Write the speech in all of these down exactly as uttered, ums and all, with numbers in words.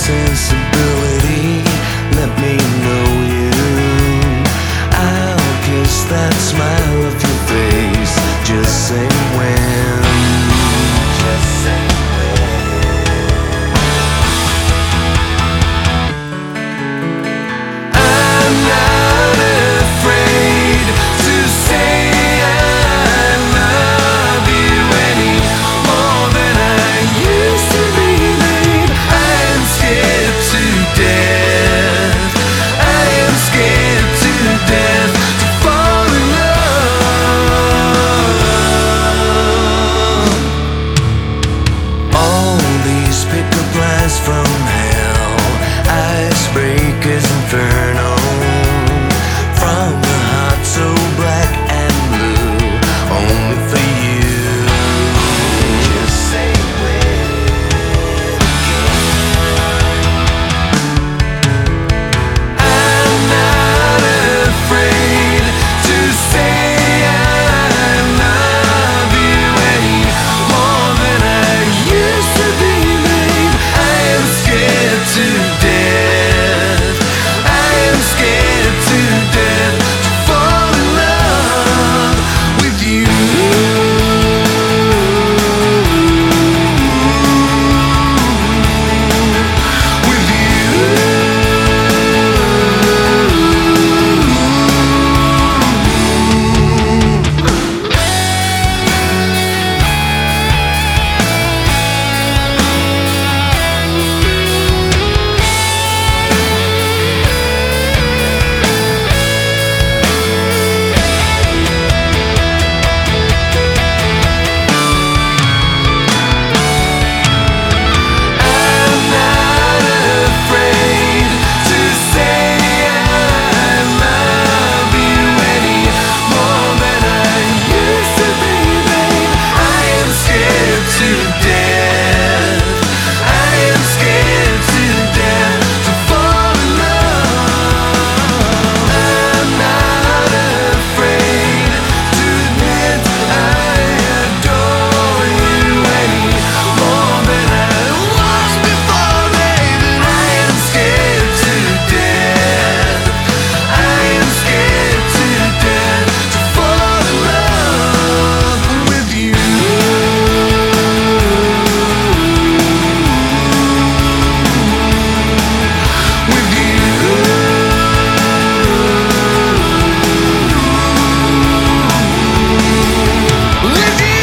sensibility, let me know you. I'll kiss that smile off your face, just say when. Just say when. I'm not afraid to say I love you any more than I used to be, babe. I am scared to death. I am scared to death to fall in love. All these pickup lines from hell, icebreakers inferno, from the heart so black and blue, only for you. Just say when again. I'm not afraid to say I love you any more than I used to be, babe. I am scared to death. I am scared to death to fall in love with you. With I'm not afraid to say I love you any more than I used to be, babe. I am scared to death. I am scared to death to fall in love. I'm not afraid to admit I adore you any more than I was before, babe. And I am scared to death. I am scared to death to fall in love with you. With you. With you.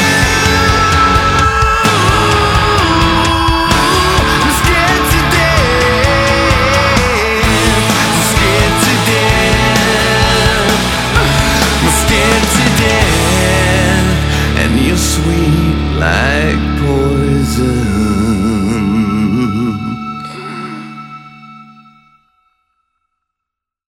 I'm scared to death. I'm scared to death. I'm scared to death. And you're sweet like poison.